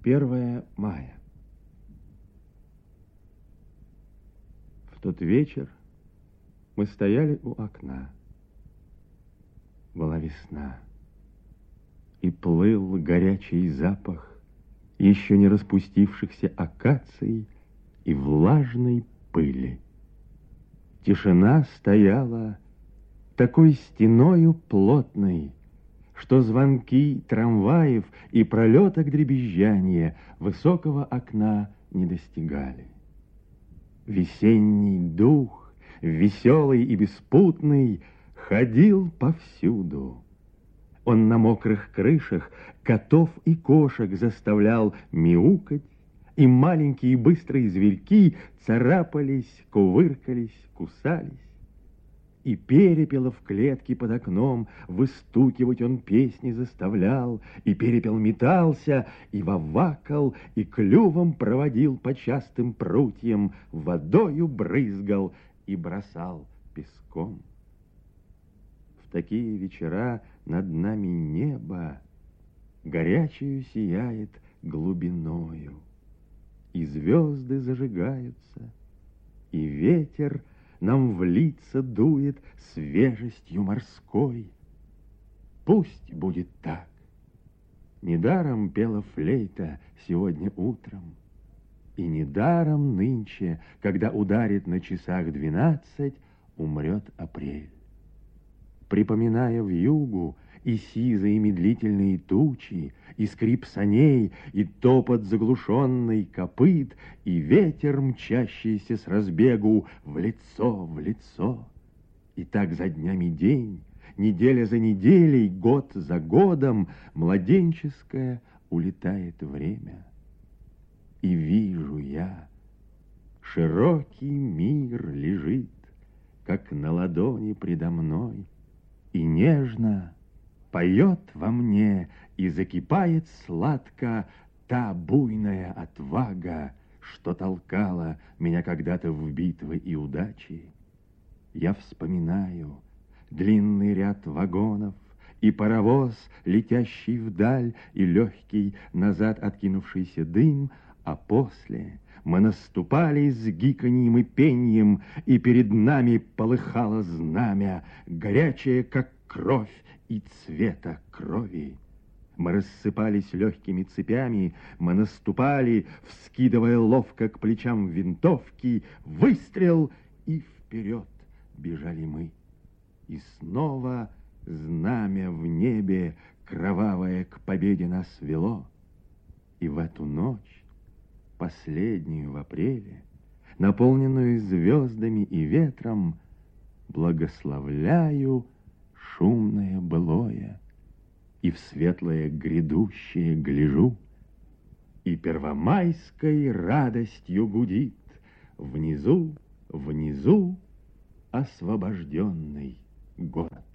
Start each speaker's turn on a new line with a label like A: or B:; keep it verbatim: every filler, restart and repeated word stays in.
A: первое мая. В тот вечер мы стояли у окна. Была весна, и плыл горячий запах еще не распустившихся акаций и влажной пыли. Тишина стояла такой стеною плотной, что звонки трамваев и пролеток дребезжания высокого окна не достигали. Весенний дух, веселый и беспутный, ходил повсюду. Он на мокрых крышах котов и кошек заставлял мяукать, и маленькие быстрые зверьки царапались, кувыркались, кусались. И перепела в клетке под окном выстукивать он песни заставлял, и перепел метался, и вавакал, и клювом проводил по частым прутьям, водою брызгал и бросал песком. В такие вечера над нами небо горячею сияет глубиною, и звезды зажигаются, и ветер нам в лица дует свежестью морской. Пусть будет так. Недаром пела флейта сегодня утром, и недаром нынче, когда ударит на часах двенадцать, умрет апрель. Припоминая вьюгу и сизые медлительные тучи, и скрип саней, и топот заглушенный копыт, и ветер, мчащийся с разбегу в лицо, в лицо. И так за днями день, неделя за неделей, год за годом младенческое улетает время. И вижу я, широкий мир лежит, как на ладони предо мной, и нежно поет во мне и закипает сладко та буйная отвага, что толкала меня когда-то в битвы и удачи. Я вспоминаю длинный ряд вагонов и паровоз, летящий вдаль, и легкий назад откинувшийся дым, а после мы наступали с гиканьем и пеньем, и перед нами полыхало знамя, горячее, как кровь, и цвета крови. Мы рассыпались легкими цепями, мы наступали, вскидывая ловко к плечам винтовки, выстрел, и вперед бежали мы. И снова знамя в небе, кровавое, к победе нас вело. И в эту ночь, последнюю в апреле, наполненную звездами и ветром, благословляю шумное былое, и в светлое грядущее гляжу, и первомайской радостью гудит внизу, внизу освобожденный город.